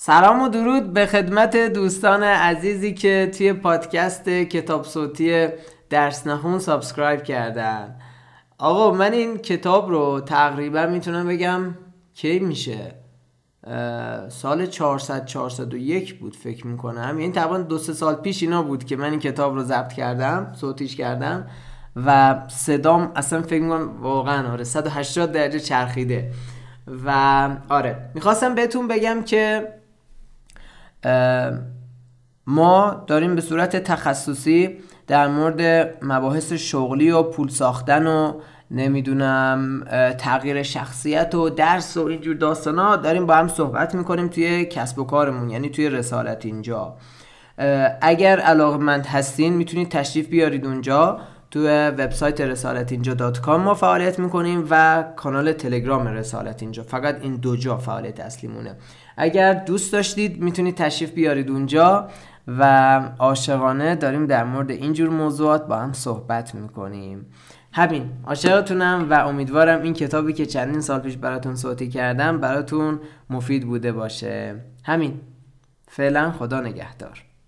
سلام و درود به خدمت دوستان عزیزی که توی پادکست کتاب صوتی درس نخون سابسکرایب کردن. آقا من این کتاب رو تقریبا میتونم بگم کی میشه سال 401 بود فکر میکنم، یعنی تقریبا 2-3 سال پیش اینا بود که من این کتاب رو ضبط کردم، صوتیش کردم و صدام اصلا فکر میکنم واقعا 180 درجه چرخیده. و میخواستم بهتون بگم که ما داریم به صورت تخصصی در مورد مباحث شغلی و پول ساختن و نمیدونم تغییر شخصیت و درس و اینجور داستانا داریم با هم صحبت میکنیم توی کسب و کارمون، یعنی توی رسالت اینجا. اگر علاقه‌مند هستین میتونید تشریف بیارید اونجا. تو وبسایت رسالتینجا.com ما فعالیت میکنیم و کانال تلگرام رسالت اینجا، فقط این دو جا فعالیت اصلیمونه. اگر دوست داشتید میتونید تشریف بیارید اونجا و عاشقانه داریم در مورد اینجور موضوعات با هم صحبت میکنیم. همین، عاشقتونم و امیدوارم این کتابی که چندین سال پیش براتون صوتی کردم براتون مفید بوده باشه. همین، فعلا خدا نگهدار.